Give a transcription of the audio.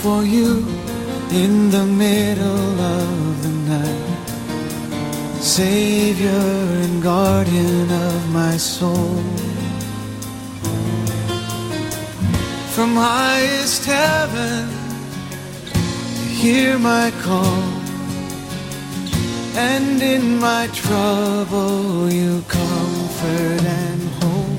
for you in the middle of the night. Savior and guardian of my soul. From highest heaven you hear my call, and in my trouble you comfort and hold.